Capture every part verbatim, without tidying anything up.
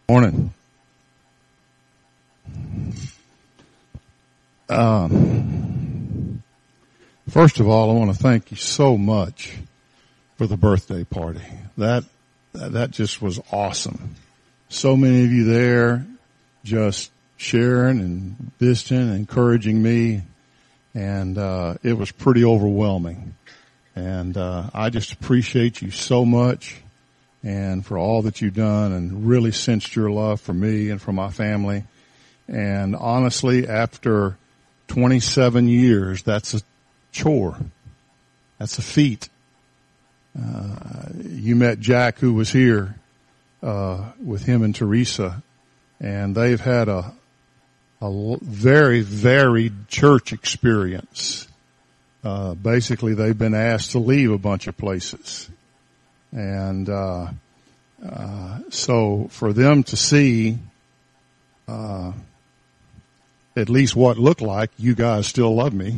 Morning. Um, first of all, I want to thank you so much for the birthday party. That that just was awesome. So many of you there, just sharing and visiting, and encouraging me, and uh, it was pretty overwhelming. And uh, I just appreciate you so much, and for all that you've done, and really sensed your love for me and for my family. And honestly, after twenty-seven years, that's a chore. That's a feat. Uh, you met Jack, who was here, uh, with him and Teresa, and they've had a, a very varied church experience. Uh, basically they've been asked to leave a bunch of places. And, uh, uh, so for them to see, uh, at least what looked like you guys still love me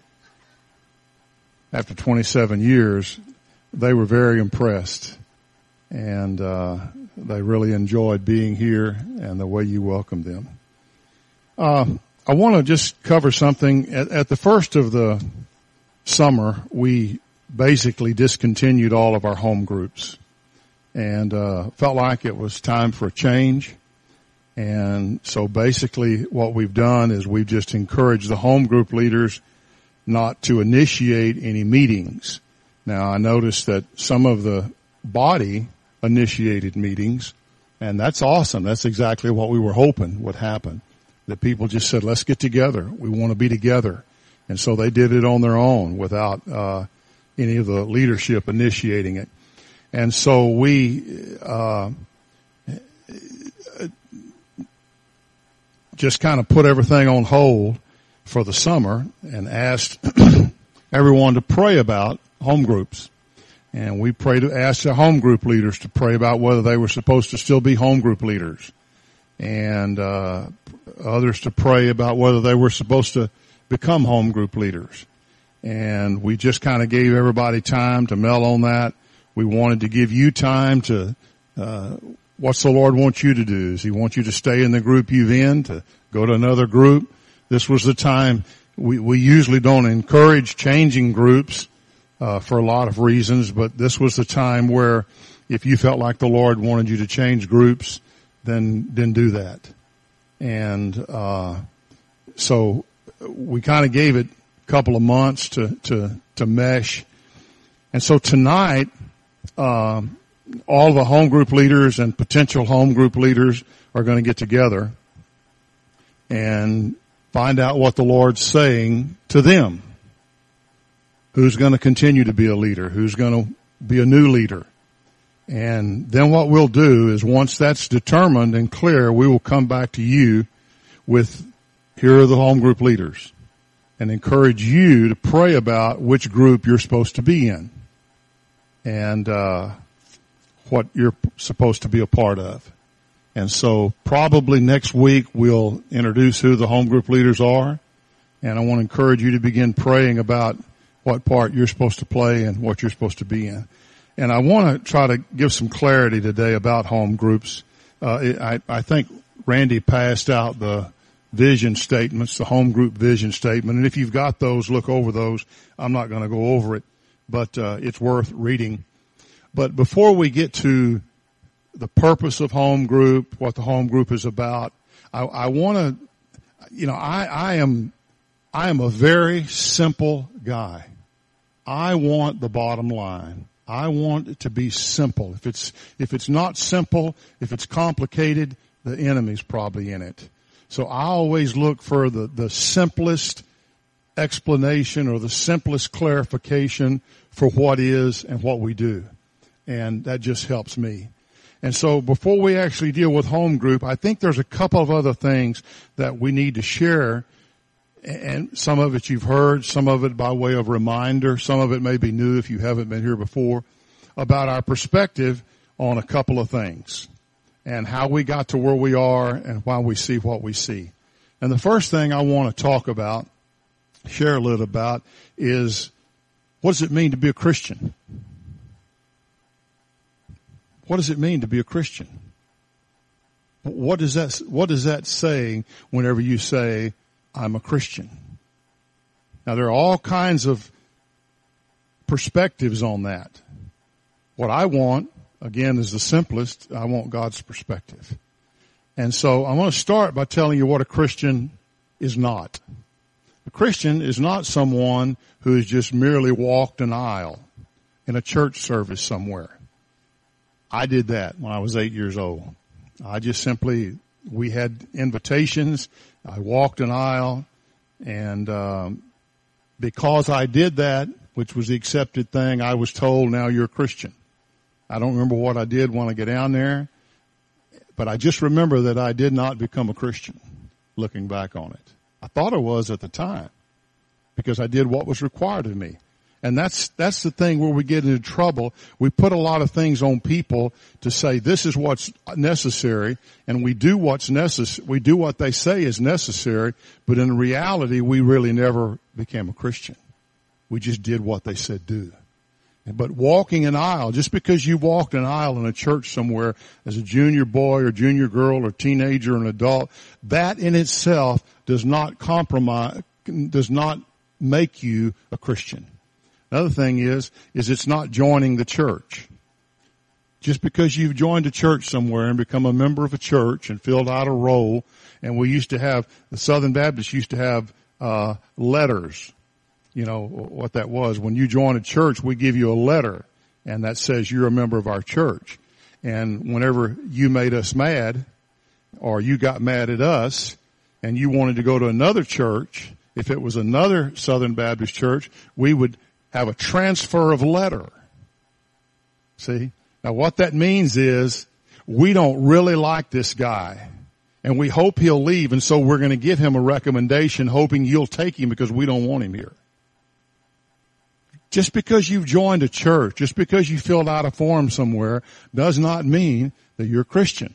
after twenty-seven years, they were very impressed, and uh they really enjoyed being here and the way you welcomed them. Uh I want to just cover something. At, at the first of the summer, we basically discontinued all of our home groups, and uh felt like it was time for a change. And so basically what we've done is we've just encouraged the home group leaders not to initiate any meetings. Now, I noticed that some of the body initiated meetings, and that's awesome. That's exactly what we were hoping would happen. That people just said, let's get together. We want to be together. And so they did it on their own without uh any of the leadership initiating it. And so we uh just kind of put everything on hold for the summer and asked everyone to pray about home groups. And we prayed to ask the home group leaders to pray about whether they were supposed to still be home group leaders, and uh others to pray about whether they were supposed to become home group leaders. And we just kind of gave everybody time to meld on that. We wanted to give you time to uh what's the Lord want you to do? Does He want you to stay in the group you've in, to go to another group? This was the time. We, we usually don't encourage changing groups, uh, for a lot of reasons, but this was the time where if you felt like the Lord wanted you to change groups, then, then do that. And, uh, so we kind of gave it a couple of months to, to, to mesh. And so tonight, um, all the home group leaders and potential home group leaders are going to get together and find out what the Lord's saying to them. Who's going to continue to be a leader? Who's going to be a new leader? And then what we'll do is, once that's determined and clear, we will come back to you with, here are the home group leaders, and encourage you to pray about which group you're supposed to be in. And, uh, what you're supposed to be a part of. And so probably next week we'll introduce who the home group leaders are, and I want to encourage you to begin praying about what part you're supposed to play and what you're supposed to be in. And I want to try to give some clarity today about home groups. Uh, I, I think Randy passed out the vision statements, the home group vision statement, and if you've got those, look over those. I'm not going to go over it, but uh, it's worth reading. But before we get to the purpose of home group, what the home group is about, I, I want to, you know, I, I am, I am a very simple guy. I want the bottom line. I want it to be simple. If it's, if it's not simple, if it's complicated, the enemy's probably in it. So I always look for the, the simplest explanation or the simplest clarification for what is and what we do. And that just helps me. And so before we actually deal with home group, I think there's a couple of other things that we need to share. And some of it you've heard, some of it by way of reminder, some of it may be new if you haven't been here before, about our perspective on a couple of things and how we got to where we are and why we see what we see. And the first thing I want to talk about, share a little about, is what does it mean to be a Christian? What does it mean to be a Christian? what does that, what does that say whenever you say, I'm a Christian? Now there are all kinds of perspectives on that. What I want, again, is the simplest. I want God's perspective. And so I want to start by telling you what a Christian is not. A Christian is not someone who has just merely walked an aisle in a church service somewhere. I did that when I was eight years old. I just simply, we had invitations. I walked an aisle, and um, because I did that, which was the accepted thing, I was told, now you're a Christian. I don't remember what I did when I get down there, but I just remember that I did not become a Christian, looking back on it. I thought I was at the time because I did what was required of me. And that's, that's the thing where we get into trouble. We put a lot of things on people to say this is what's necessary, and we do what's necessary. We do what they say is necessary, but in reality, we really never became a Christian. We just did what they said do. But walking an aisle, just because you walked an aisle in a church somewhere as a junior boy or junior girl or teenager or an adult, that in itself does not compromise, does not make you a Christian. Another thing is, is it's not joining the church. Just because you've joined a church somewhere and become a member of a church and filled out a roll, and we used to have, the Southern Baptists used to have, uh, letters. You know what that was. When you join a church, we give you a letter, and that says you're a member of our church. And whenever you made us mad, or you got mad at us, and you wanted to go to another church, if it was another Southern Baptist church, we would have a transfer of letter. See? Now what that means is, we don't really like this guy, and we hope he'll leave, and so we're going to give him a recommendation, hoping you'll take him because we don't want him here. Just because you've joined a church, just because you filled out a form somewhere, does not mean that you're a Christian.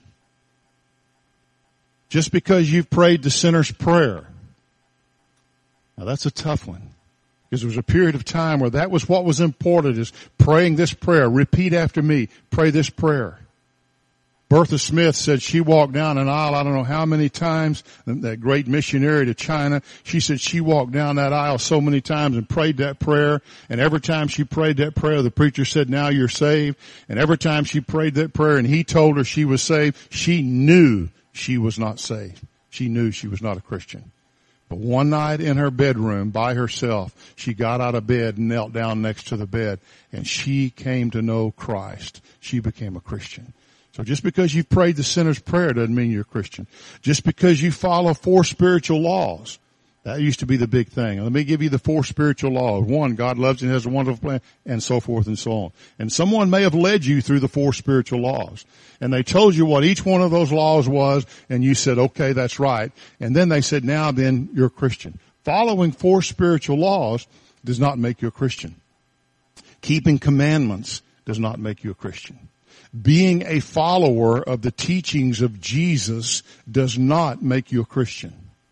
Just because you've prayed the sinner's prayer. Now that's a tough one. Because there was a period of time where that was what was important, is praying this prayer. Repeat after me. Pray this prayer. Bertha Smith said she walked down an aisle, I don't know how many times, that great missionary to China. She said she walked down that aisle so many times and prayed that prayer. And every time she prayed that prayer, the preacher said, now you're saved. And every time she prayed that prayer and he told her she was saved, she knew she was not saved. She knew she was not a Christian. But one night in her bedroom by herself, she got out of bed and knelt down next to the bed, and she came to know Christ. She became a Christian. So just because you've prayed the sinner's prayer doesn't mean you're a Christian. Just because you follow four spiritual laws, that used to be the big thing. Let me give you the four spiritual laws. One, God loves you and has a wonderful plan, and so forth and so on. And someone may have led you through the four spiritual laws, and they told you what each one of those laws was, and you said, okay, that's right. And then they said, now then, you're a Christian. Following four spiritual laws does not make you a Christian. Keeping commandments does not make you a Christian. Being a follower of the teachings of Jesus does not make you a Christian.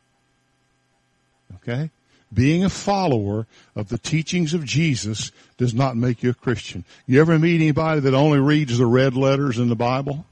Okay? Being a follower of the teachings of Jesus does not make you a Christian. You ever meet anybody that only reads the red letters in the Bible?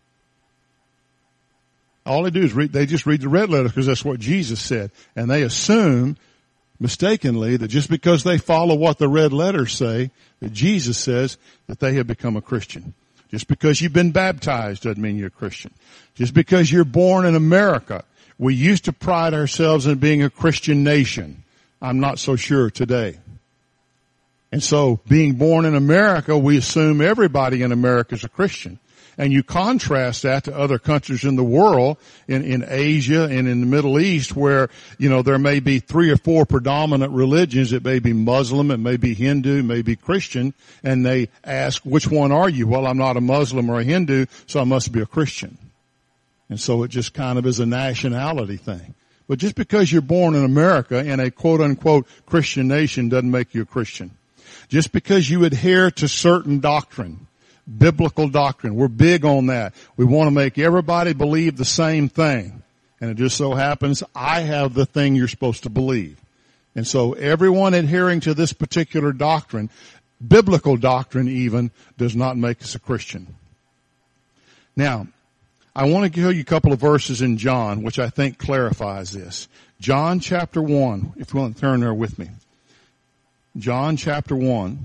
All they do is read, they just read the red letters because that's what Jesus said. And they assume, mistakenly, that just because they follow what the red letters say, that Jesus says that they have become a Christian. Just because you've been baptized doesn't mean you're a Christian. Just because you're born in America. We used to pride ourselves in being a Christian nation. I'm not so sure today. And so, being born in America, we assume everybody in America is a Christian. And you contrast that to other countries in the world, in, in Asia and in the Middle East, where, you know, there may be three or four predominant religions. It may be Muslim, it may be Hindu, it may be Christian, and they ask, which one are you? Well, I'm not a Muslim or a Hindu, so I must be a Christian. And so it just kind of is a nationality thing. But just because you're born in America in a quote-unquote Christian nation doesn't make you a Christian. Just because you adhere to certain doctrine, biblical doctrine, we're big on that. We want to make everybody believe the same thing. And it just so happens I have the thing you're supposed to believe. And so everyone adhering to this particular doctrine, biblical doctrine even, does not make us a Christian. Now, I want to give you a couple of verses in John, which I think clarifies this. John chapter one, if you want to turn there with me. John chapter one.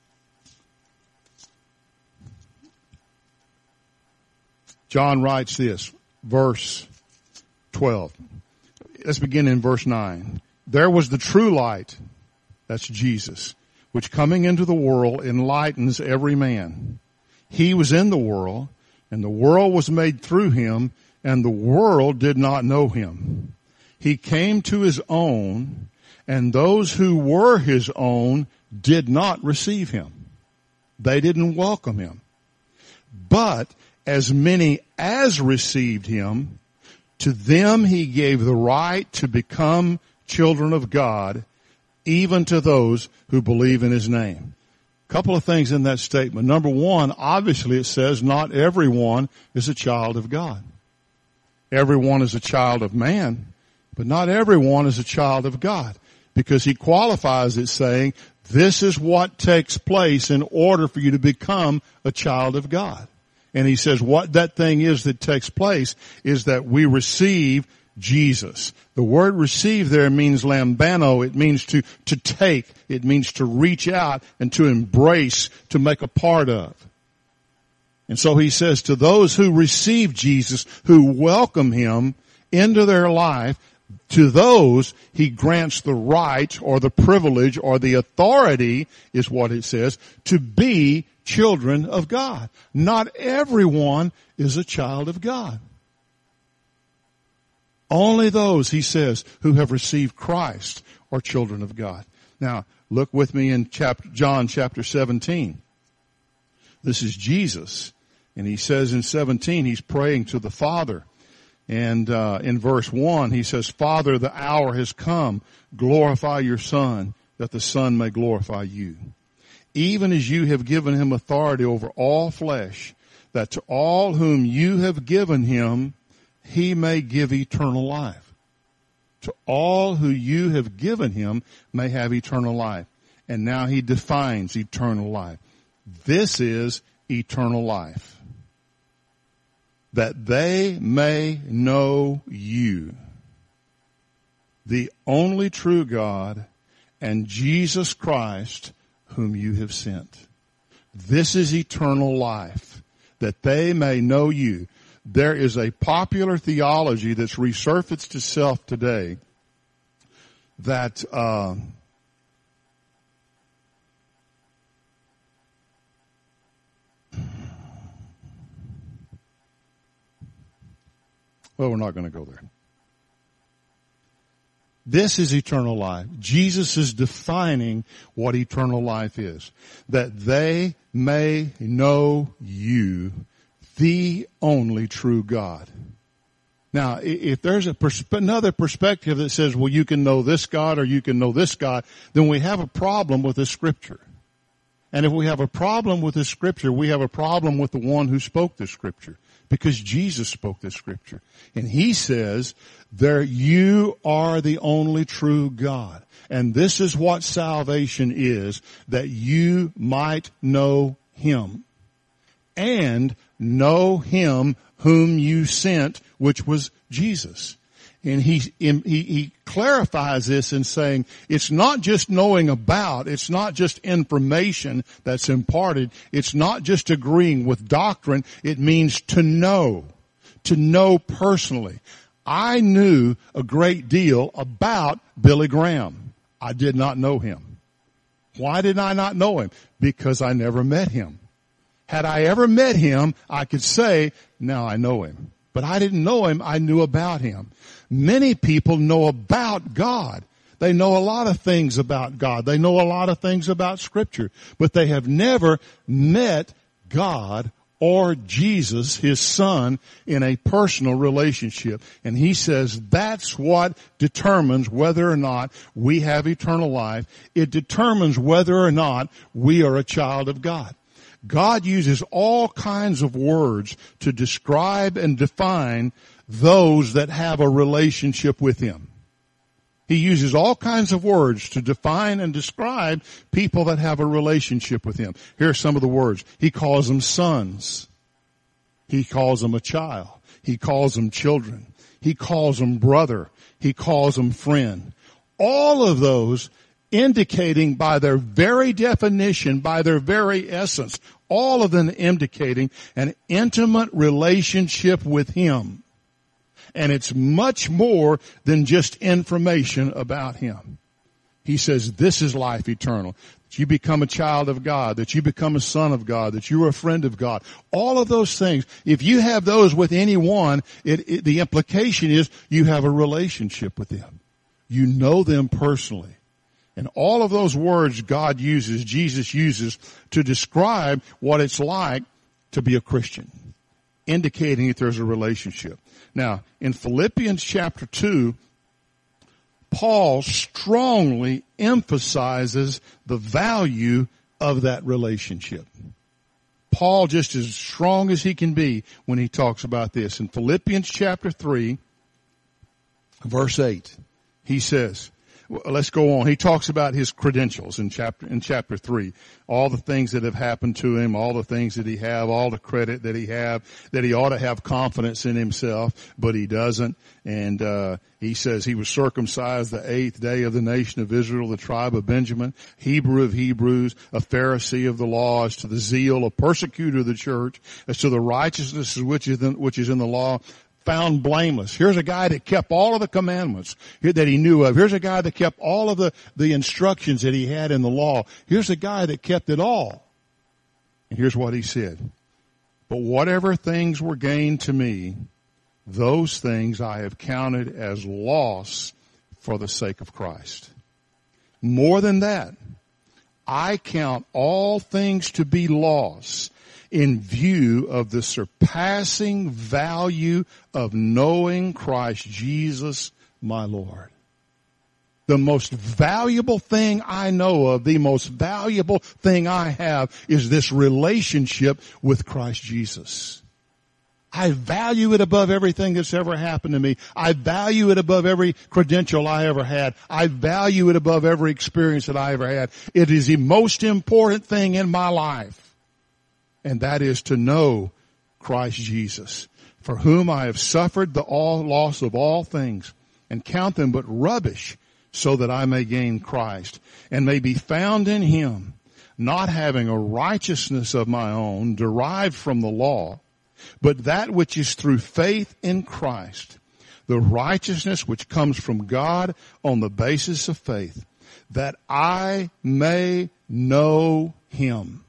John writes this, verse twelve. Let's begin in verse nine. There was the true light, that's Jesus, which coming into the world enlightens every man. He was in the world, and the world was made through him, and the world did not know him. He came to his own, and those who were his own did not receive him. They didn't welcome him. But as many as received him, to them he gave the right to become children of God, even to those who believe in his name. A couple of things in that statement. Number one, obviously it says not everyone is a child of God. Everyone is a child of man, but not everyone is a child of God, because he qualifies it saying this is what takes place in order for you to become a child of God. And he says what that thing is that takes place is that we receive Jesus. The word receive there means lambano. It means to, to take. It means to reach out and to embrace, to make a part of. And so he says to those who receive Jesus, who welcome him into their life, to those he grants the right or the privilege or the authority, is what it says, to be children of God. Not everyone is a child of God. Only those, he says, who have received Christ are children of God. Now, look with me in chapter, John chapter seventeen. This is Jesus. And he says in seventeen, he's praying to the Father. And uh, in verse one, he says, Father, the hour has come. Glorify your Son, that the Son may glorify you. Even as you have given him authority over all flesh, that to all whom you have given him, he may give eternal life. To all who you have given him may have eternal life. And now he defines eternal life. This is eternal life. That they may know you, the only true God, and Jesus Christ, whom you have sent. This is eternal life, that they may know you. There is a popular theology that's resurfaced itself today that uh, well, we're not going to go there. This is eternal life. Jesus is defining what eternal life is. That they may know you, the only true God. Now, if there's a persp- another perspective that says, well, you can know this God or you can know this God, then we have a problem with this scripture. And if we have a problem with this scripture, we have a problem with the one who spoke this scripture. Because Jesus spoke this scripture. And he says, there you are the only true God. And this is what salvation is, that you might know him. And know him whom you sent, which was Jesus. And he, he, he clarifies this in saying, it's not just knowing about, it's not just information that's imparted, it's not just agreeing with doctrine, it means to know, to know personally. I knew a great deal about Billy Graham. I did not know him. Why did I not know him? Because I never met him. Had I ever met him, I could say, now I know him. But I didn't know him, I knew about him. Many people know about God. They know a lot of things about God. They know a lot of things about Scripture. But they have never met God or Jesus, his Son, in a personal relationship. And he says that's what determines whether or not we have eternal life. It determines whether or not we are a child of God. God uses all kinds of words to describe and define those that have a relationship with him. He uses all kinds of words to define and describe people that have a relationship with him. Here are some of the words. He calls them sons. He calls them a child. He calls them children. He calls them brother. He calls them friend. All of those indicating by their very definition, by their very essence, all of them indicating an intimate relationship with Him. And it's much more than just information about Him. He says this is life eternal. That you become a child of God, that you become a son of God, that you're a friend of God. All of those things, if you have those with anyone, it, it, the implication is you have a relationship with them. You know them personally. And all of those words God uses, Jesus uses to describe what it's like to be a Christian, indicating that there's a relationship. Now, in Philippians chapter two, Paul strongly emphasizes the value of that relationship. Paul just as strong as he can be when he talks about this. In Philippians chapter three, verse eight, he says, well, let's go on. He talks about his credentials in chapter, in chapter three. All the things that have happened to him, all the things that he have, all the credit that he have, that he ought to have confidence in himself, but he doesn't. And, uh, he says he was circumcised the eighth day of the nation of Israel, the tribe of Benjamin, Hebrew of Hebrews, a Pharisee of the law, as to the zeal, a persecutor of the church, as to the righteousness which is in, which is in the law, found blameless. Here's a guy that kept all of the commandments that he knew of. Here's a guy that kept all of the, the instructions that he had in the law. Here's a guy that kept it all. And here's what he said. But whatever things were gained to me, those things I have counted as loss for the sake of Christ. More than that, I count all things to be loss in view of the surpassing value of knowing Christ Jesus my Lord. The most valuable thing I know of, the most valuable thing I have is this relationship with Christ Jesus. I value it above everything that's ever happened to me. I value it above every credential I ever had. I value it above every experience that I ever had. It is the most important thing in my life. And that is to know Christ Jesus, for whom I have suffered the all loss of all things, and count them but rubbish, so that I may gain Christ, and may be found in Him, not having a righteousness of my own derived from the law, but that which is through faith in Christ, the righteousness which comes from God on the basis of faith, that I may know Him.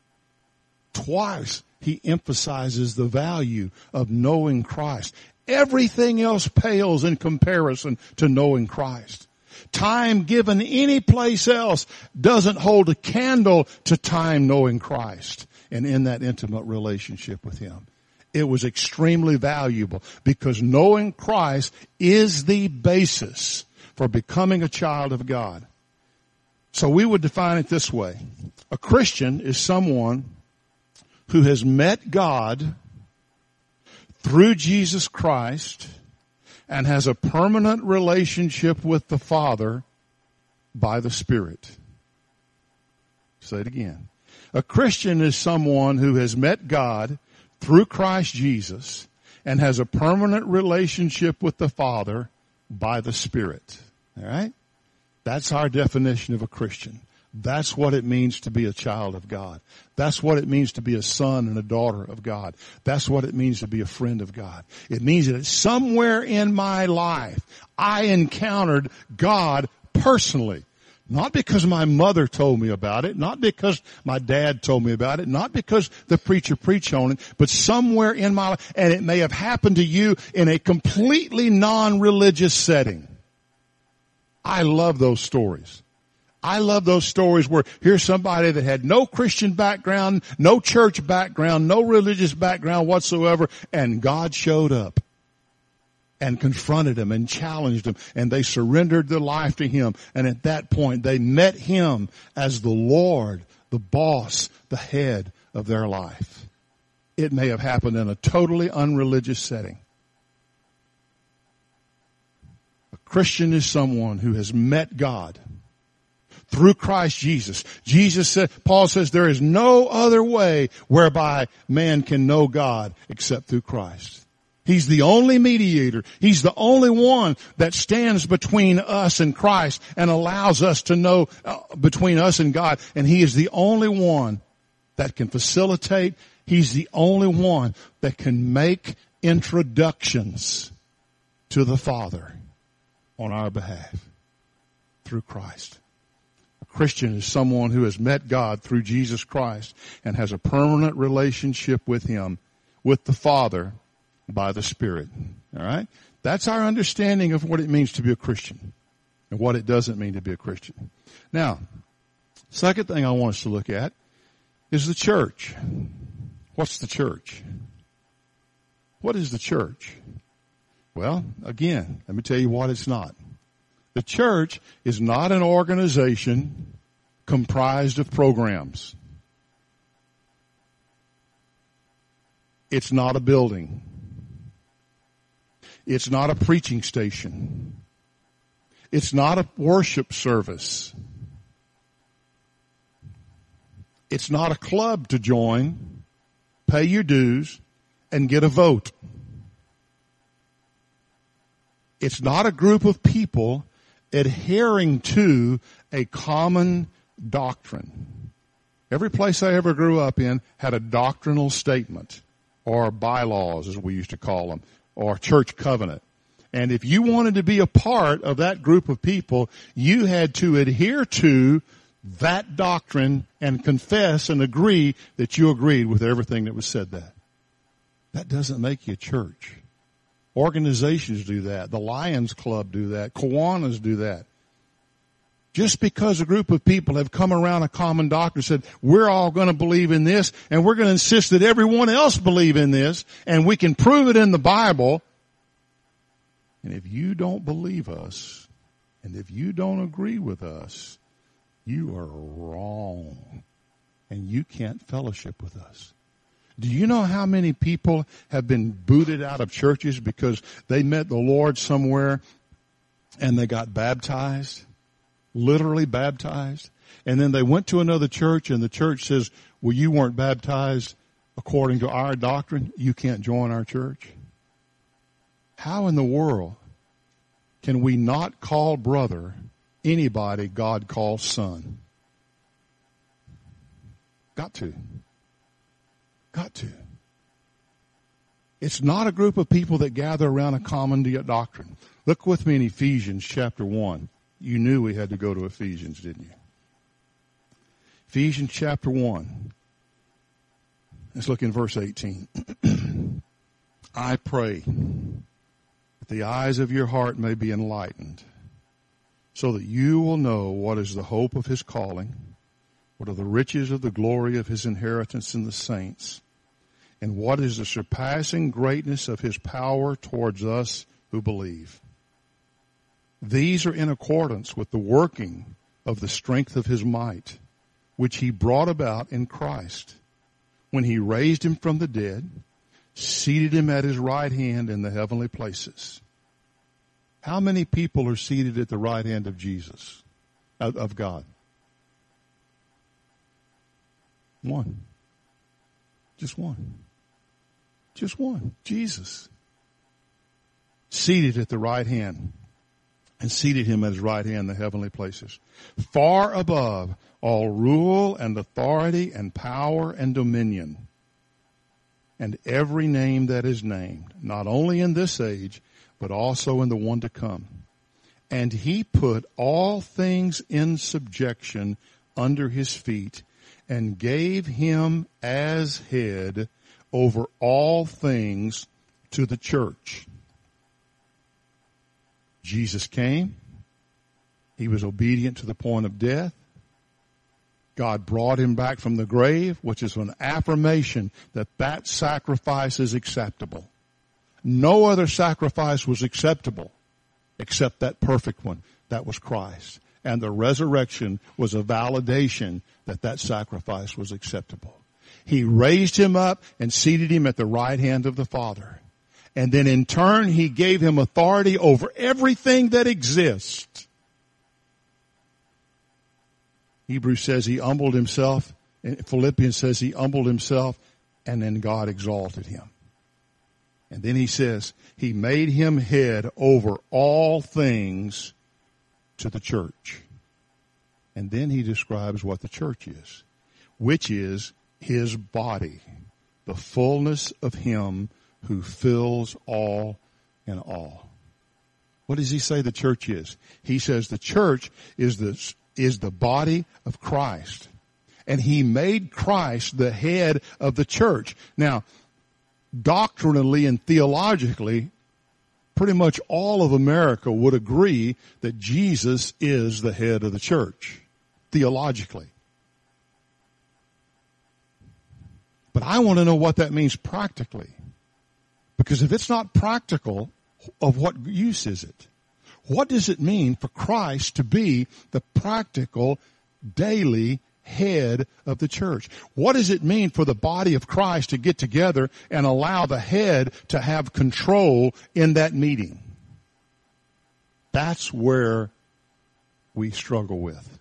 Twice he emphasizes the value of knowing Christ. Everything else pales in comparison to knowing Christ. Time given any place else doesn't hold a candle to time knowing Christ and in that intimate relationship with Him. It was extremely valuable because knowing Christ is the basis for becoming a child of God. So we would define it this way. A Christian is someone who has met God through Jesus Christ and has a permanent relationship with the Father by the Spirit. Say it again. A Christian is someone who has met God through Christ Jesus and has a permanent relationship with the Father by the Spirit. All right? That's our definition of a Christian. That's what it means to be a child of God. That's what it means to be a son and a daughter of God. That's what it means to be a friend of God. It means that somewhere in my life, I encountered God personally. Not because my mother told me about it, not because my dad told me about it, not because the preacher preached on it, but somewhere in my life, and it may have happened to you in a completely non-religious setting. I love those stories. I love those stories where here's somebody that had no Christian background, no church background, no religious background whatsoever, and God showed up and confronted them and challenged them, and they surrendered their life to Him. And at that point, they met Him as the Lord, the boss, the head of their life. It may have happened in a totally unreligious setting. A Christian is someone who has met God through Christ Jesus. Jesus said, Paul says, there is no other way whereby man can know God except through Christ. He's the only mediator. He's the only one that stands between us and Christ and allows us to know uh, between us and God. And He is the only one that can facilitate. He's the only one that can make introductions to the Father on our behalf through Christ. A Christian is someone who has met God through Jesus Christ and has a permanent relationship with Him, with the Father, by the Spirit. All right? That's our understanding of what it means to be a Christian and what it doesn't mean to be a Christian. Now, second thing I want us to look at is the church. What's the church? What is the church? Well, again, let me tell you what it's not. The church is not an organization comprised of programs. It's not a building. It's not a preaching station. It's not a worship service. It's not a club to join, pay your dues, and get a vote. It's not a group of people adhering to a common doctrine. Every place I ever grew up in had a doctrinal statement, or bylaws, as we used to call them, or church covenant. And if you wanted to be a part of that group of people, you had to adhere to that doctrine and confess and agree that you agreed with everything that was said there. That doesn't make you a church. Organizations do that. The Lions Club do that. Kiwanis do that. Just because a group of people have come around a common doctrine and said, we're all going to believe in this, and we're going to insist that everyone else believe in this, and we can prove it in the Bible. And if you don't believe us, and if you don't agree with us, you are wrong, and you can't fellowship with us. Do you know how many people have been booted out of churches because they met the Lord somewhere and they got baptized? Literally baptized. And then they went to another church and the church says, well, you weren't baptized according to our doctrine. You can't join our church. How in the world can we not call brother anybody God calls son? Got to. Got to. It's not a group of people that gather around a common doctrine. Look with me in Ephesians chapter one. You knew we had to go to Ephesians, didn't you? Ephesians chapter one. Let's look in verse eighteen. I pray that the eyes of your heart may be enlightened, so that you will know what is the hope of His calling, what are the riches of the glory of His inheritance in the saints, and what is the surpassing greatness of His power towards us who believe. These are in accordance with the working of the strength of His might, which He brought about in Christ, when He raised Him from the dead, seated Him at His right hand in the heavenly places. How many people are seated at the right hand of Jesus, of, of God? One. Just one. Just one. Jesus. Seated at the right hand. And seated Him at His right hand in the heavenly places. Far above all rule and authority and power and dominion. And every name that is named, not only in this age, but also in the one to come. And He put all things in subjection under His feet, and gave Him as head over all things to the church. Jesus came. He was obedient to the point of death. God brought Him back from the grave, which is an affirmation that that sacrifice is acceptable. No other sacrifice was acceptable except that perfect one. That was Christ. And the resurrection was a validation that that sacrifice was acceptable. He raised Him up and seated Him at the right hand of the Father. And then in turn, He gave Him authority over everything that exists. Hebrews says He humbled Himself. Philippians says He humbled Himself, and then God exalted Him. And then he says, he made him head over all things to the church. And then he describes what the church is, which is his body, the fullness of him who fills all in all. What does he say the church is? He says the church is the, is the body of Christ. And he made Christ the head of the church. Now, doctrinally and theologically, pretty much all of America would agree that Jesus is the head of the church, theologically. But I want to know what that means practically. Because if it's not practical, of what use is it? What does it mean for Christ to be the practical, daily head of the church? What does it mean for the body of Christ to get together and allow the head to have control in that meeting? That's where we struggle with.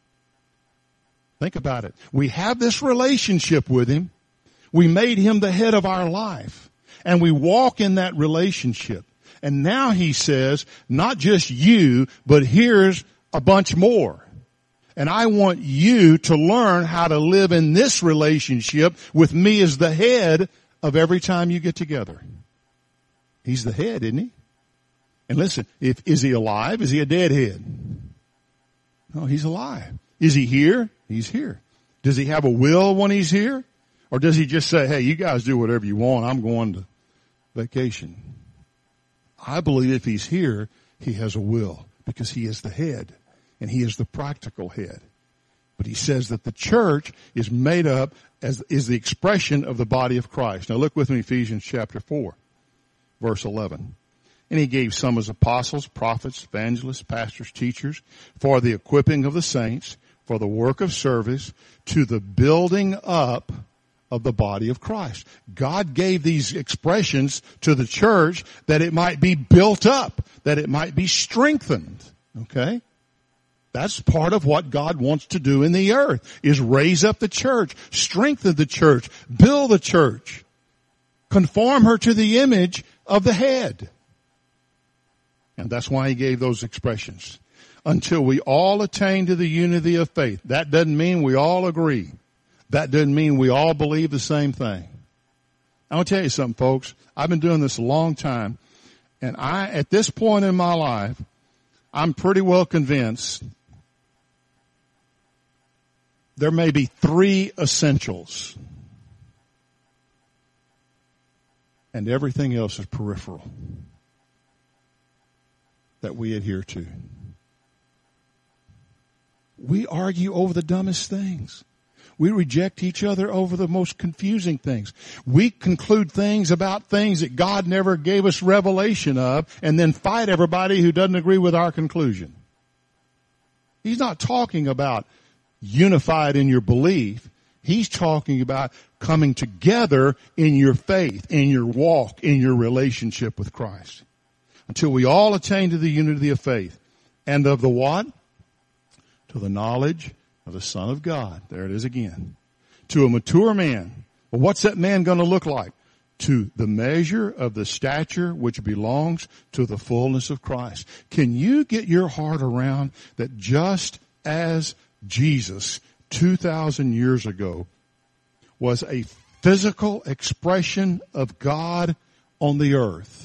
Think about it. We have this relationship with him. We made him the head of our life. And we walk in that relationship. And now he says, not just you, but here's a bunch more. And I want you to learn how to live in this relationship with me as the head of every time you get together. He's the head, isn't he? And listen, if, is he alive? Is he a dead head? No, he's alive. Is he here? He's here. Does he have a will when he's here? Or does he just say, hey, you guys do whatever you want. I'm going to vacation. I believe if he's here, he has a will because he is the head and he is the practical head. But he says that the church is made up as is the expression of the body of Christ. Now look with me, Ephesians chapter four, verse eleven. And he gave some as apostles, prophets, evangelists, pastors, teachers, for the equipping of the saints, for the work of service, to the building up of the body of Christ. God gave these expressions to the church that it might be built up, that it might be strengthened. Okay? That's part of what God wants to do in the earth, is raise up the church, strengthen the church, build the church, conform her to the image of the head. And that's why he gave those expressions. Until we all attain to the unity of faith. That doesn't mean we all agree. That doesn't mean we all believe the same thing. I want to tell you something, folks. I've been doing this a long time. And I, at this point in my life, I'm pretty well convinced there may be three essentials. And everything else is peripheral that we adhere to. We argue over the dumbest things. We reject each other over the most confusing things. We conclude things about things that God never gave us revelation of and then fight everybody who doesn't agree with our conclusion. He's not talking about unified in your belief. He's talking about coming together in your faith, in your walk, in your relationship with Christ. Until we all attain to the unity of faith and of the what? To the knowledge of the Son of God. There it is again. To a mature man. Well, what's that man going to look like? To the measure of the stature which belongs to the fullness of Christ. Can you get your heart around that just as Jesus two thousand years ago was a physical expression of God on the earth?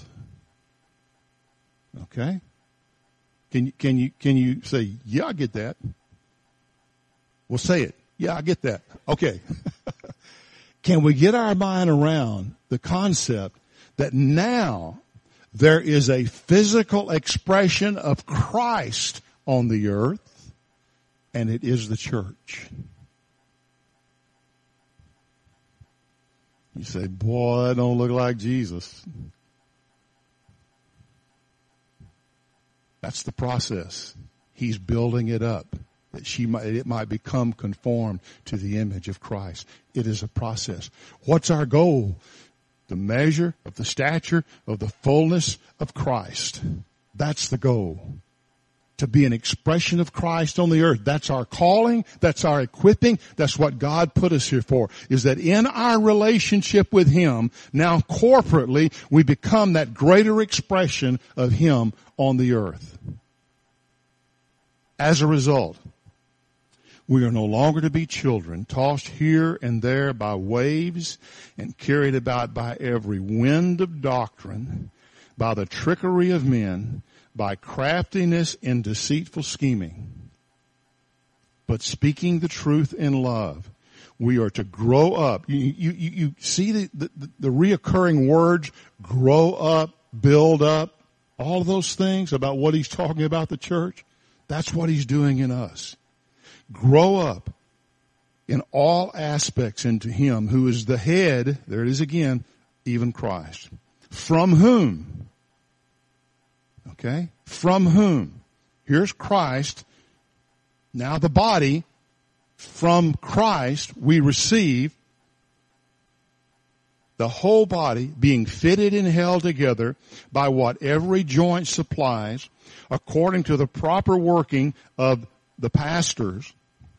Okay? Can you, can you, can you say, yeah, I get that? Well, say it. Yeah, I get that. Okay. Can we get our mind around the concept that now there is a physical expression of Christ on the earth, and it is the church? You say, boy, that don't look like Jesus. That's the process. He's building it up. That she might, it might become conformed to the image of Christ. It is a process. What's our goal? The measure of the stature of the fullness of Christ. That's the goal. to be an expression of Christ on the earth. That's our calling. That's our equipping. That's what God put us here for, is that in our relationship with Him, now corporately, we become that greater expression of Him on the earth. As a result, we are no longer to be children, tossed here and there by waves and carried about by every wind of doctrine, by the trickery of men, by craftiness and deceitful scheming. But speaking the truth in love, we are to grow up. You, you, you, you see the, the, the reoccurring words, grow up, build up, all of those things about what he's talking about the church. That's what he's doing in us. Grow up in all aspects into Him who is the head, there it is again, even Christ. From whom? Okay? From whom? Here's Christ. Now the body, from Christ we receive the whole body being fitted and held together by what every joint supplies, according to the proper working of the pastors.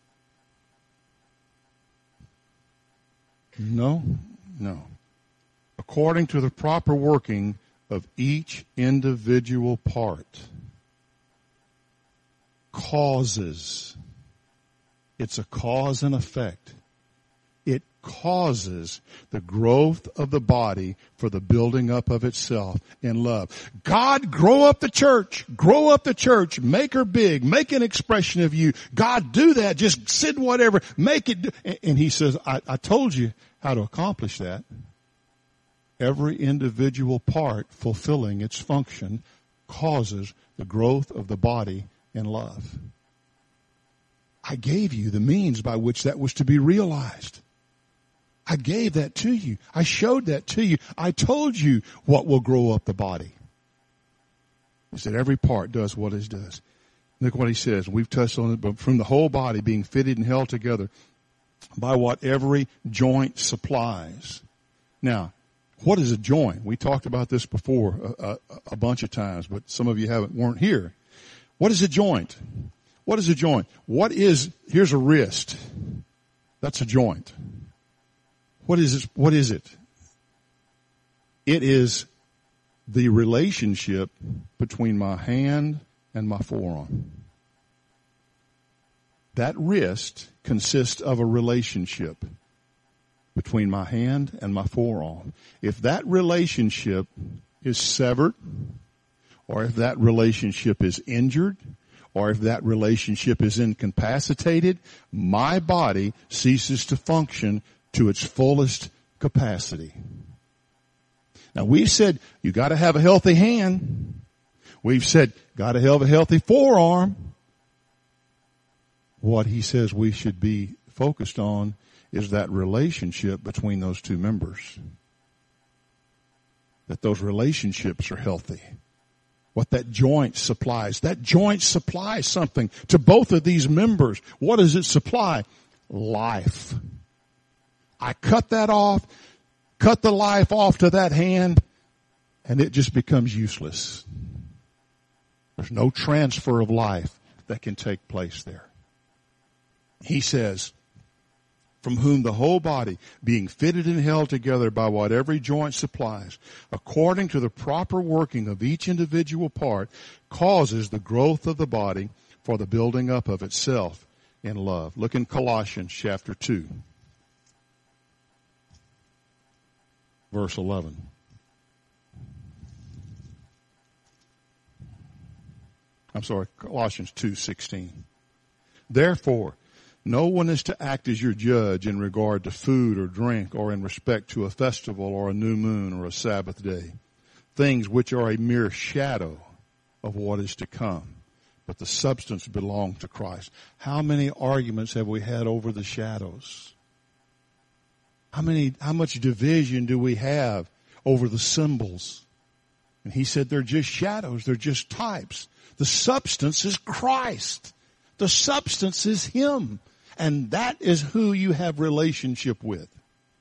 No, no. According to the proper working of each individual part. Causes. It's a cause and effect. It causes the growth of the body for the building up of itself in love. God, grow up the church. Grow up the church. Make her big. Make an expression of you. God, do that. Just sit whatever. Make it. And he says, I, I told you how to accomplish that. Every individual part fulfilling its function causes the growth of the body in love. I gave you the means by which that was to be realized. I gave that to you. I showed that to you. I told you what will grow up the body. He said every part does what it does. Look what he says. We've touched on it, but from the whole body being fitted and held together by what every joint supplies. Now, what is a joint? We talked about this before a, a, a bunch of times, but some of you haven't weren't here. What is a joint? What is a joint? What is, here's a wrist. That's a joint. What is it? What is it? It is the relationship between my hand and my forearm. That wrist consists of a relationship between my hand and my forearm. If that relationship is severed, or if that relationship is injured, or if that relationship is incapacitated, my body ceases to function to its fullest capacity. Now we've said you got to have a healthy hand. We've said got to have a healthy forearm. What he says we should be focused on is that relationship between those two members. That those relationships are healthy. What that joint supplies. That joint supplies something to both of these members. What does it supply? Life. I cut that off, cut the life off to that hand, and it just becomes useless. There's no transfer of life that can take place there. He says, from whom the whole body, being fitted and held together by what every joint supplies, according to the proper working of each individual part, causes the growth of the body for the building up of itself in love. Look in Colossians chapter two. Verse eleven. I'm sorry, Colossians two sixteen. Therefore, no one is to act as your judge in regard to food or drink or in respect to a festival or a new moon or a Sabbath day, things which are a mere shadow of what is to come, but the substance belongs to Christ. How many arguments have we had over the shadows? How many, how much division do we have over the symbols? And he said they're just shadows. They're just types. The substance is Christ. The substance is Him. And that is who you have relationship with.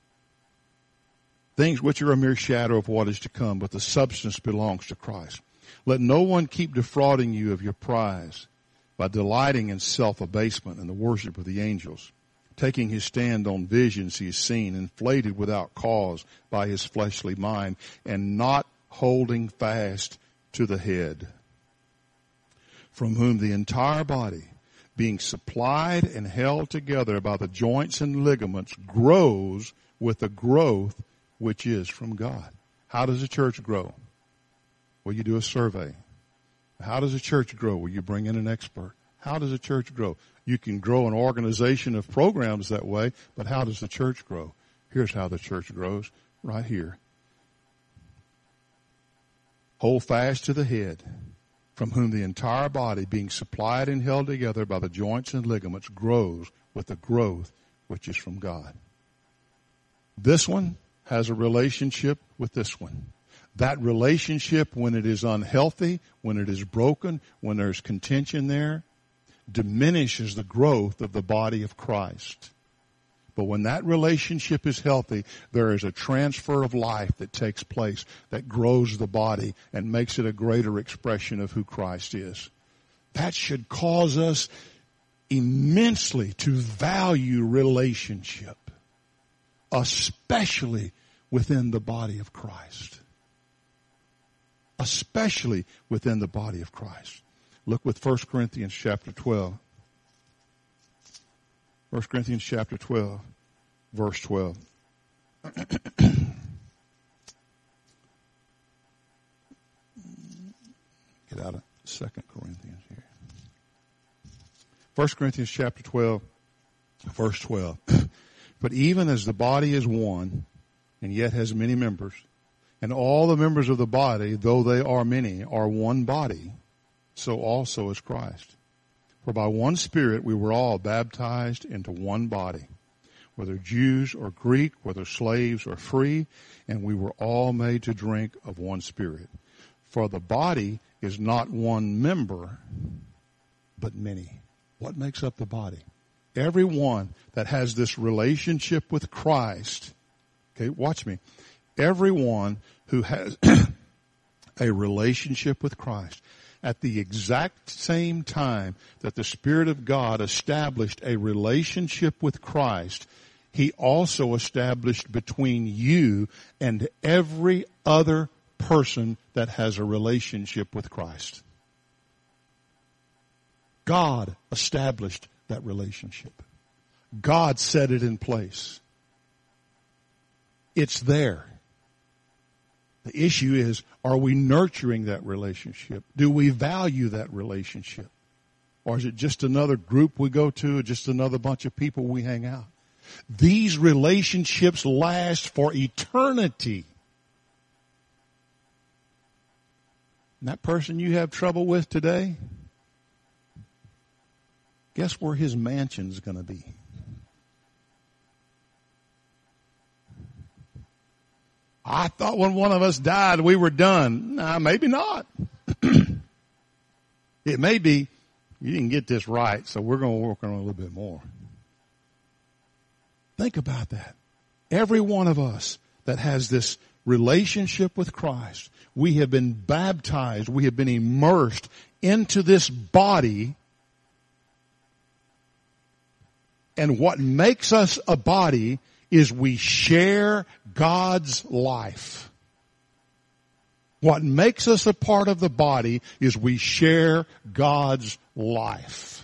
Things which are a mere shadow of what is to come, but the substance belongs to Christ. Let no one keep defrauding you of your prize by delighting in self-abasement and the worship of the angels, taking his stand on visions he has seen, inflated without cause by his fleshly mind, and not holding fast to the head, from whom the entire body, being supplied and held together by the joints and ligaments, grows with the growth which is from God. How does a church grow? Well, you do a survey. How does a church grow? Well, you bring in an expert. How does a church grow? You can grow an organization of programs that way, but how does the church grow? Here's how the church grows, right here. Hold fast to the head, from whom the entire body, being supplied and held together by the joints and ligaments, grows with the growth which is from God. This one has a relationship with this one. That relationship, when it is unhealthy, when it is broken, when there's contention there, diminishes the growth of the body of Christ. But when that relationship is healthy, there is a transfer of life that takes place that grows the body and makes it a greater expression of who Christ is. That should cause us immensely to value relationship, especially within the body of Christ. Especially within the body of Christ. Look with First Corinthians chapter twelve. First Corinthians chapter twelve, verse twelve. Get out of Second Corinthians here. First Corinthians chapter twelve, verse twelve. But even as the body is one, and yet has many members, and all the members of the body, though they are many, are one body, so also is Christ. For by one Spirit we were all baptized into one body, whether Jews or Greek, whether slaves or free, and we were all made to drink of one Spirit. For the body is not one member, but many. What makes up the body? Everyone that has this relationship with Christ, okay, watch me. Everyone who has a relationship with Christ, at the exact same time that the Spirit of God established a relationship with Christ, He also established between you and every other person that has a relationship with Christ. God established that relationship. God set it in place. It's there. The issue is, are we nurturing that relationship? Do we value that relationship? Or is it just another group we go to, or just another bunch of people we hang out? These relationships last for eternity. And that person you have trouble with today, guess where his mansion's going to be? I thought when one of us died, we were done. Nah, maybe not. It may be, you didn't get this right, so we're going to work on it a little bit more. Think about that. Every one of us that has this relationship with Christ, we have been baptized, we have been immersed into this body. And what makes us a body is we share God's life. What makes us a part of the body is we share God's life.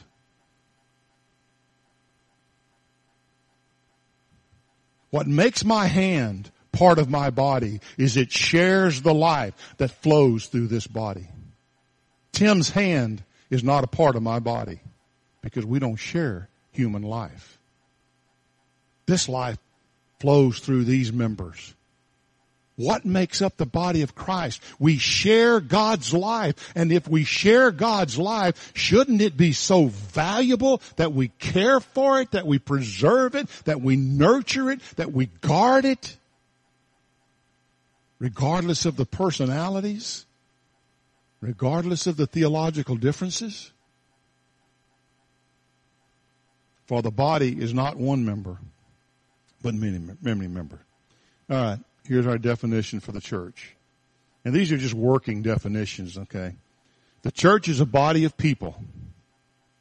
What makes my hand part of my body is it shares the life that flows through this body. Tim's hand is not a part of my body because we don't share human life. This life flows through these members. What makes up the body of Christ? We share God's life. And if we share God's life, shouldn't it be so valuable that we care for it, that we preserve it, that we nurture it, that we guard it? Regardless of the personalities, regardless of the theological differences. For the body is not one member, but many, many members. All right, here's our definition for the church. And these are just working definitions, okay? The church is a body of people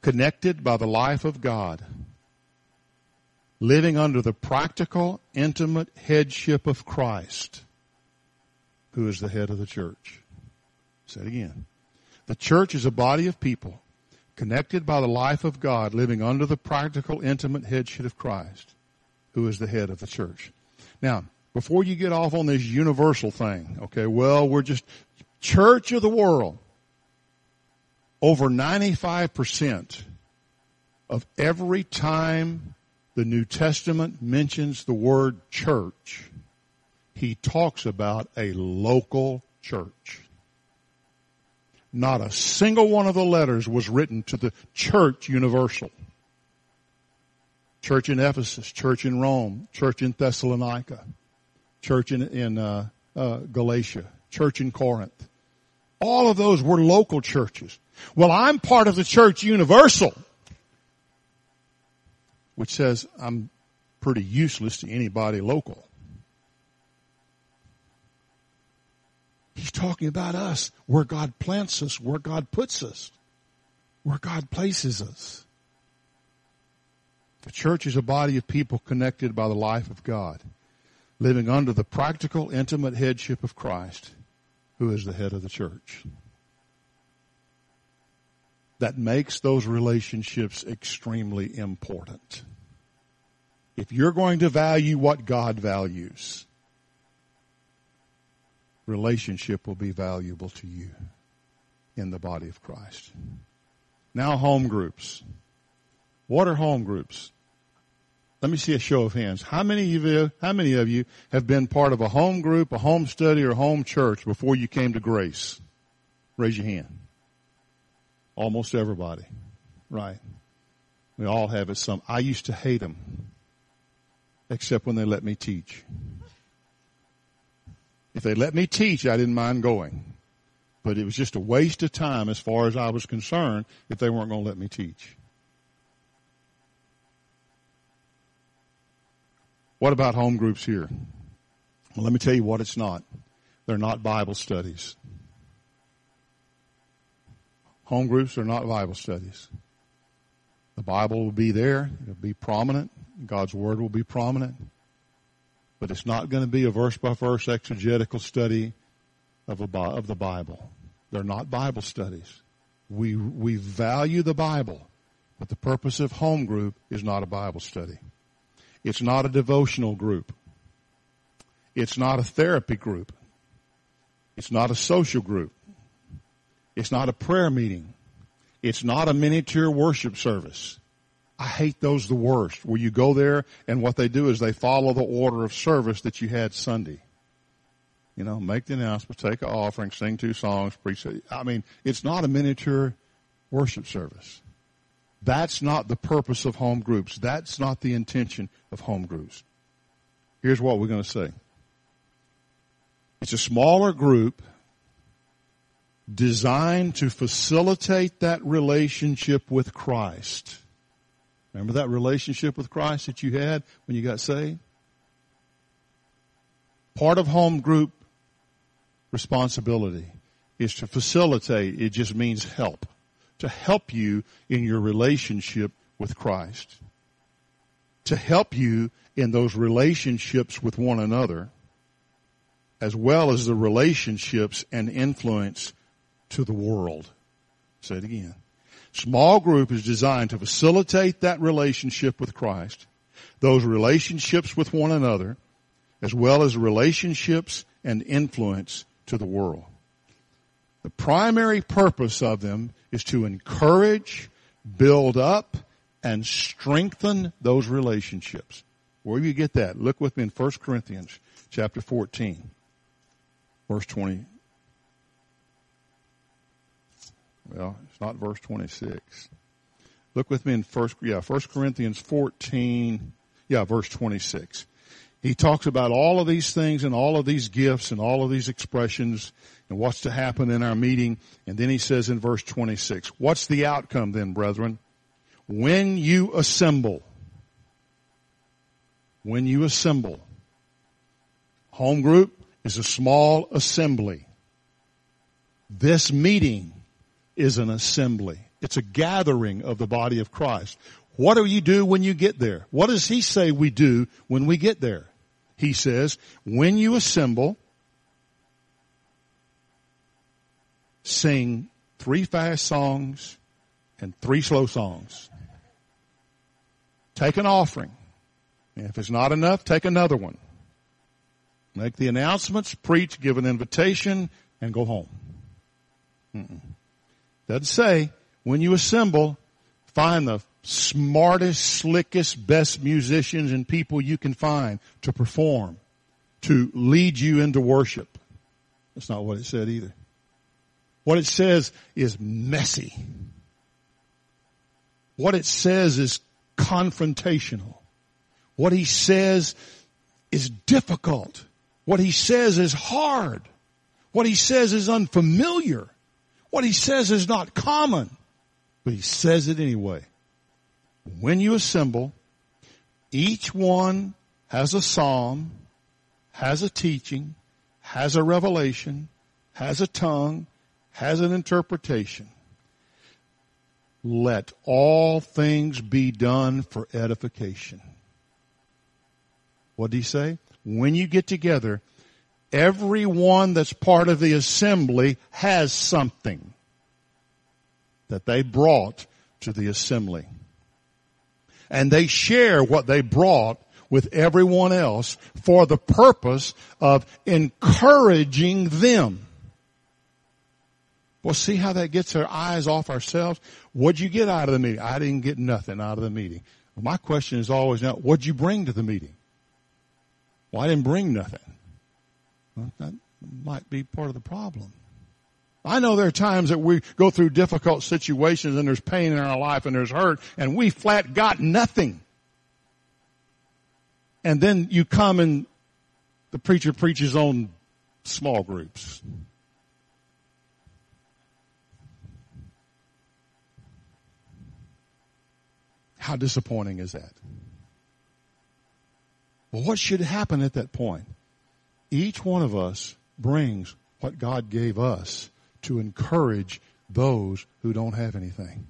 connected by the life of God, living under the practical, intimate headship of Christ, who is the head of the church. Say it again. The church is a body of people connected by the life of God, living under the practical, intimate headship of Christ, who is the head of the church. Now, before you get off on this universal thing, okay, well, we're just church of the world. Over ninety-five percent of every time the New Testament mentions the word church, he talks about a local church. Not a single one of the letters was written to the church universal. Church in Ephesus, church in Rome, church in Thessalonica, church in, in uh, uh, Galatia, church in Corinth. All of those were local churches. Well, I'm part of the church universal, which says I'm pretty useless to anybody local. He's talking about us, where God plants us, where God puts us, where God places us. The church is a body of people connected by the life of God, living under the practical, intimate headship of Christ, who is the head of the church. That makes those relationships extremely important. If you're going to value what God values, relationship will be valuable to you in the body of Christ. Now, home groups. What are home groups? Let me see a show of hands. How many of you, how many of you have been part of a home group, a home study, or home church before you came to Grace? Raise your hand. Almost everybody. Right. We all have it some. I used to hate them, except when they let me teach. If they let me teach, I didn't mind going. But it was just a waste of time as far as I was concerned if they weren't going to let me teach. What about home groups here? Well, let me tell you what it's not. They're not Bible studies. Home groups are not Bible studies. The Bible will be there. It'll be prominent. God's Word will be prominent. But it's not going to be a verse-by-verse exegetical study of, a, of the Bible. They're not Bible studies. We, we value the Bible, but the purpose of home group is not a Bible study. It's not a devotional group. It's not a therapy group. It's not a social group. It's not a prayer meeting. It's not a miniature worship service. I hate those the worst, where you go there and what they do is they follow the order of service that you had Sunday. You know, make the announcement, take an offering, sing two songs, preach. I mean, it's not a miniature worship service. That's not the purpose of home groups. That's not the intention of home groups. Here's what we're going to say. It's a smaller group designed to facilitate that relationship with Christ. Remember that relationship with Christ that you had when you got saved? Part of home group responsibility is to facilitate. It just means help. To help you in your relationship with Christ. To help you in those relationships with one another, as well as the relationships and influence to the world. Say it again. Small group is designed to facilitate that relationship with Christ, those relationships with one another, as well as relationships and influence to the world. The primary purpose of them is to encourage, build up, and strengthen those relationships. Where do you get that? Look with me in First Corinthians chapter fourteen, verse twenty. Well, it's not verse twenty-six. Look with me in First, yeah, First Corinthians fourteen, yeah, verse twenty-six. He talks about all of these things and all of these gifts and all of these expressions and what's to happen in our meeting. And then he says in verse twenty-six, what's the outcome then, brethren? When you assemble, when you assemble, home group is a small assembly. This meeting is an assembly. It's a gathering of the body of Christ. What do you do when you get there? What does he say we do when we get there? He says, when you assemble, sing three fast songs and three slow songs. Take an offering. And if it's not enough, take another one. Make the announcements, preach, give an invitation, and go home. Mm-mm. Doesn't say, when you assemble, find the smartest, slickest, best musicians and people you can find to perform, to lead you into worship. That's not what it said either. What it says is messy. What it says is confrontational. What he says is difficult. What he says is hard. What he says is unfamiliar. What he says is not common. But he says it anyway. When you assemble, each one has a psalm, has a teaching, has a revelation, has a tongue, has an interpretation. Let all things be done for edification. What did he say? When you get together, everyone that's part of the assembly has something that they brought to the assembly. And they share what they brought with everyone else for the purpose of encouraging them. Well, see how that gets our eyes off ourselves? What'd you get out of the meeting? I didn't get nothing out of the meeting. Well, my question is always now, what'd you bring to the meeting? Well, I didn't bring nothing. Well, that might be part of the problem. I know there are times that we go through difficult situations and there's pain in our life and there's hurt and we flat got nothing. And then you come and the preacher preaches on small groups. How disappointing is that? Well, what should happen at that point? Each one of us brings what God gave us to encourage those who don't have anything.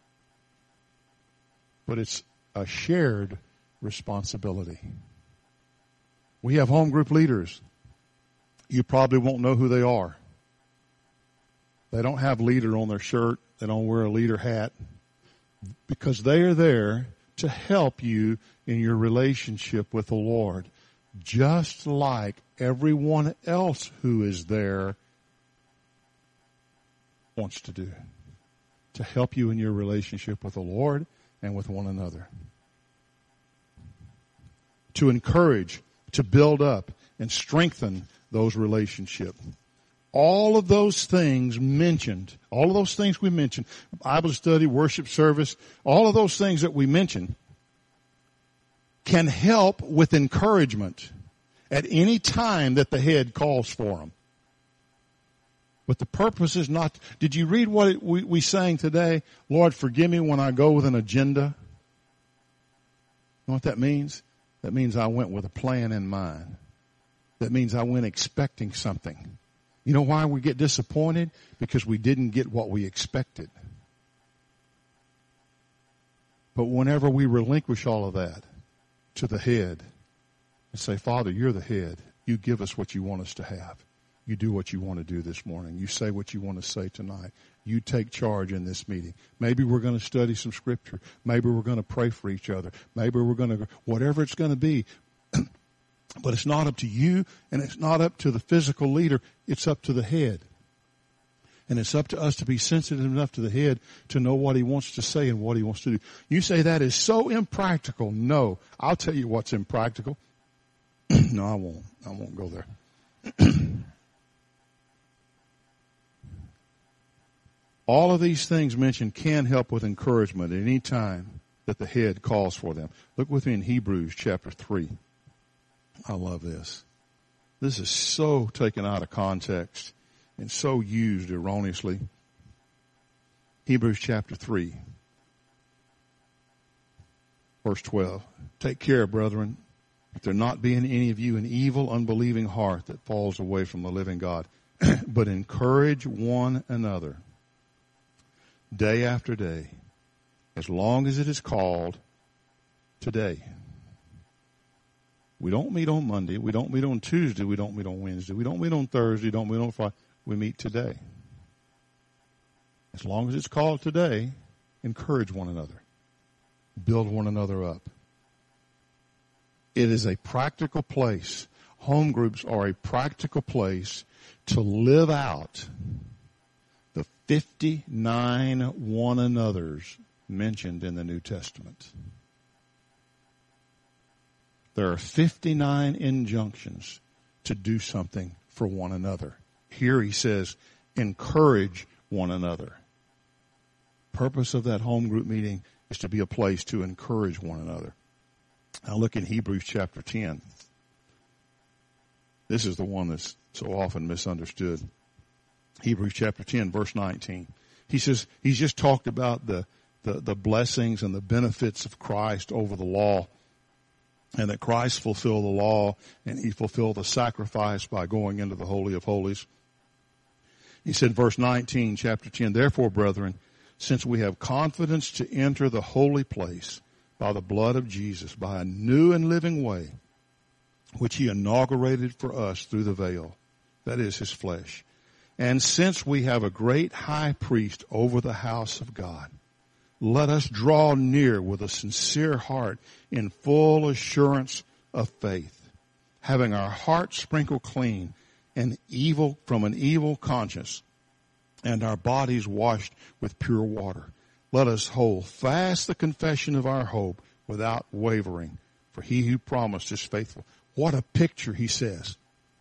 But it's a shared responsibility. We have home group leaders. You probably won't know who they are. They don't have leader on their shirt. They don't wear a leader hat. Because they are there to help you in your relationship with the Lord. Just like everyone else who is there wants to do. To help you in your relationship with the Lord and with one another. To encourage, to build up, and strengthen those relationships. All of those things mentioned, all of those things we mentioned, Bible study, worship service, all of those things that we mentioned can help with encouragement at any time that the head calls for them. But the purpose is not, did you read what it, we, we sang today? Lord, forgive me when I go with an agenda. You know what that means? That means I went with a plan in mind. That means I went expecting something. You know why we get disappointed? Because we didn't get what we expected. But whenever we relinquish all of that to the head and say, Father, you're the head. You give us what you want us to have. You do what you want to do this morning. You say what you want to say tonight. You take charge in this meeting. Maybe we're going to study some scripture. Maybe we're going to pray for each other. Maybe we're going to, whatever it's going to be. But it's not up to you, and it's not up to the physical leader. It's up to the head. And it's up to us to be sensitive enough to the head to know what he wants to say and what he wants to do. You say that is so impractical. No, I'll tell you what's impractical. No, I won't. I won't go there. All of these things mentioned can help with encouragement at any time that the head calls for them. Look with me in Hebrews chapter three. I love this. This is so taken out of context and so used erroneously. Hebrews chapter three, verse twelve. Take care, brethren, that there not be in any of you an evil, unbelieving heart that falls away from the living God, but encourage one another day after day, as long as it is called today. We don't meet on Monday. We don't meet on Tuesday. We don't meet on Wednesday. We don't meet on Thursday. We don't meet on Friday. We meet today. As long as it's called today, encourage one another. Build one another up. It is a practical place. Home groups are a practical place to live out the fifty-nine one another's mentioned in the New Testament. There are fifty-nine injunctions to do something for one another. Here he says, encourage one another. Purpose of that home group meeting is to be a place to encourage one another. Now look in Hebrews chapter ten. This is the one that's so often misunderstood. Hebrews chapter ten, verse nineteen. He says, he's just talked about the, the, the blessings and the benefits of Christ over the law, and that Christ fulfilled the law and he fulfilled the sacrifice by going into the Holy of Holies. He said, verse nineteen, chapter ten, therefore, brethren, since we have confidence to enter the holy place by the blood of Jesus, by a new and living way, which he inaugurated for us through the veil, that is his flesh. And since we have a great high priest over the house of God, let us draw near with a sincere heart in full assurance of faith, having our hearts sprinkled clean and evil from an evil conscience, and our bodies washed with pure water. Let us hold fast the confession of our hope without wavering, for he who promised is faithful. What a picture, he says.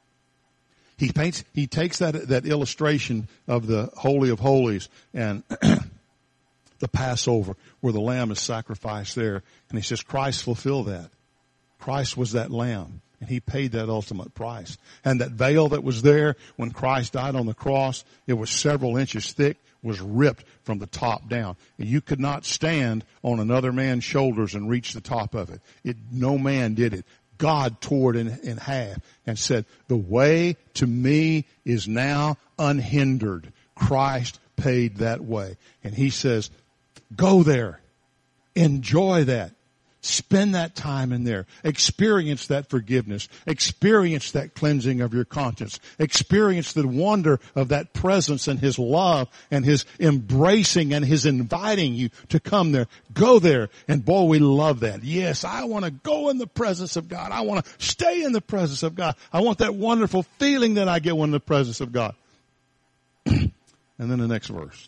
He paints, he takes that, that illustration of the Holy of Holies and the Passover where the lamb is sacrificed there. And he says Christ fulfilled that. Christ was that lamb, and he paid that ultimate price. And that veil that was there when Christ died on the cross, it was several inches thick, was ripped from the top down. And you could not stand on another man's shoulders and reach the top of it. It no man did it. God tore it in, in half and said, the way to me is now unhindered. Christ paid that way. And he says, go there. Enjoy that. Spend that time in there. Experience that forgiveness. Experience that cleansing of your conscience. Experience the wonder of that presence and his love and his embracing and his inviting you to come there. Go there. And boy, we love that. Yes, I want to go in the presence of God. I want to stay in the presence of God. I want that wonderful feeling that I get when in the presence of God. And then the next verse.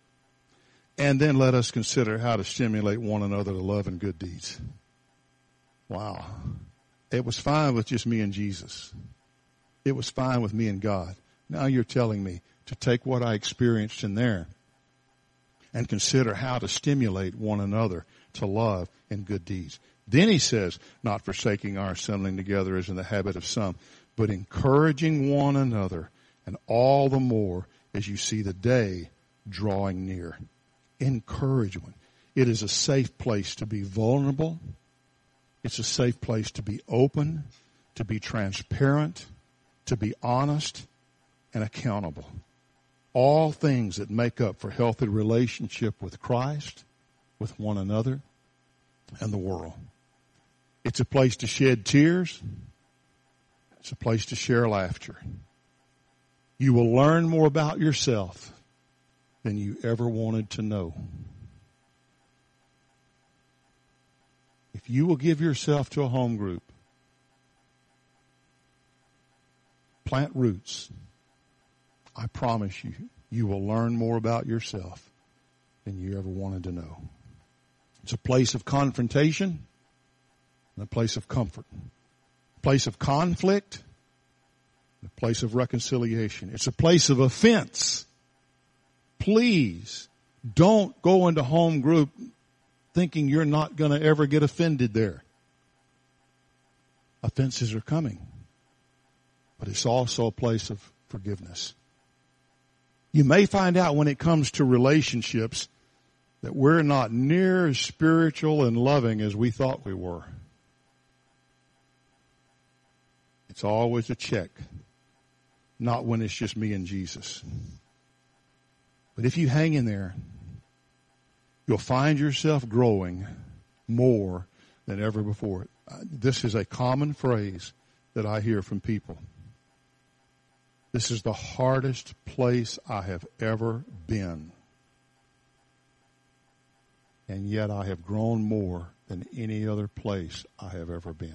And then let us consider how to stimulate one another to love and good deeds. Wow. It was fine with just me and Jesus. It was fine with me and God. Now you're telling me to take what I experienced in there and consider how to stimulate one another to love and good deeds. Then he says, not forsaking our assembling together as in the habit of some, but encouraging one another, and all the more as you see the day drawing near. Encouragement. It is a safe place to be vulnerable. It's a safe place to be open, to be transparent, to be honest, and accountable. All things that make up for healthy relationship with Christ, with one another, and the world. It's a place to shed tears. It's a place to share laughter. You will learn more about yourself than you ever wanted to know. If you will give yourself to a home group, plant roots, I promise you, you will learn more about yourself than you ever wanted to know. It's a place of confrontation and a place of comfort. A place of conflict and a place of reconciliation. It's a place of offense. Please don't go into home group thinking you're not going to ever get offended there. Offenses are coming. But it's also a place of forgiveness. You may find out when it comes to relationships that we're not near as spiritual and loving as we thought we were. It's always a check. Not when it's just me and Jesus. But if you hang in there you'll find yourself growing more than ever before. This is a common phrase that I hear from people. This is the hardest place I have ever been. And yet I have grown more than any other place I have ever been.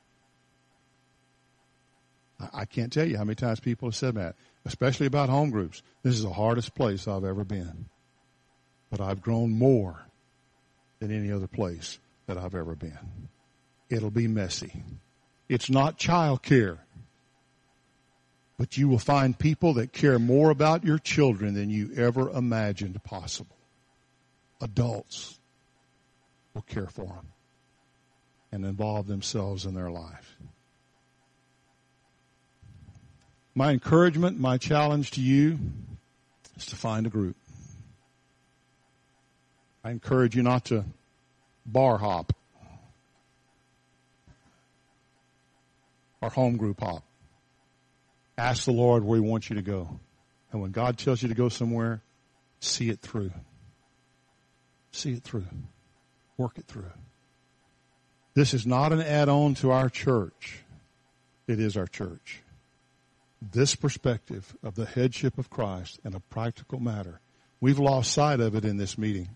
I can't tell you how many times people have said that, especially about home groups. This is the hardest place I've ever been. But I've grown more than any other place that I've ever been. It'll be messy. It's not child care. But you will find people that care more about your children than you ever imagined possible. Adults will care for them and involve themselves in their life. My encouragement, my challenge to you is to find a group. I encourage you not to bar hop or home group hop. Ask the Lord where He wants you to go. And when God tells you to go somewhere, see it through. See it through. Work it through. This is not an add-on to our church. It is our church. This perspective of the headship of Christ in a practical matter, we've lost sight of it in this meeting.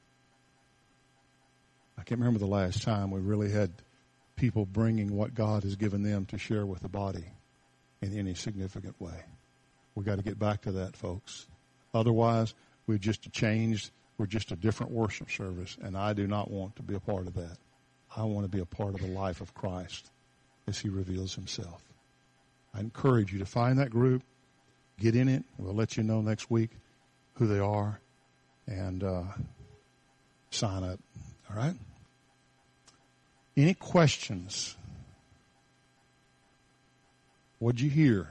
I can't remember the last time we really had people bringing what God has given them to share with the body in any significant way. We've got to get back to that, folks. Otherwise, we've just changed. We're just a different worship service, and I do not want to be a part of that. I want to be a part of the life of Christ as He reveals Himself. I encourage you to find that group, get in it. We'll let you know next week who they are, and uh, sign up. All right? Any questions? What'd you hear?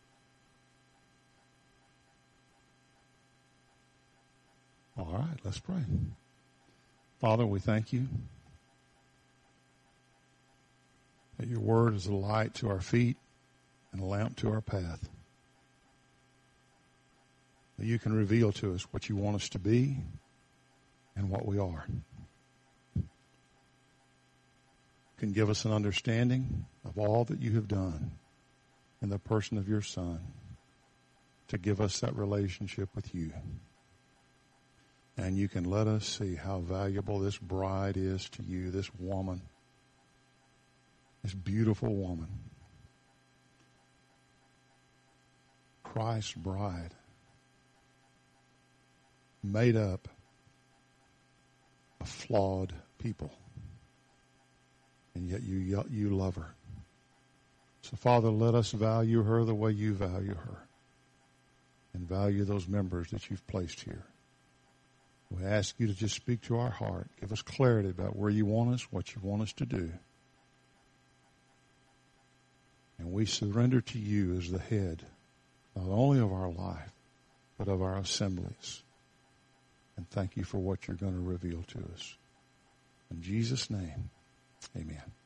All right, let's pray. Father, we thank You that Your word is a light to our feet and a lamp to our path. That You can reveal to us what You want us to be and what we are. You can give us an understanding of all that You have done in the person of Your Son to give us that relationship with You. And You can let us see how valuable this bride is to You, this woman, this beautiful woman, Christ's bride, made up of flawed people. And yet you, you love her. So, Father, let us value her the way You value her and value those members that You've placed here. We ask You to just speak to our heart. Give us clarity about where You want us, what You want us to do. And we surrender to You as the head, not only of our life, but of our assemblies. And thank You for what You're going to reveal to us. In Jesus' name, amen.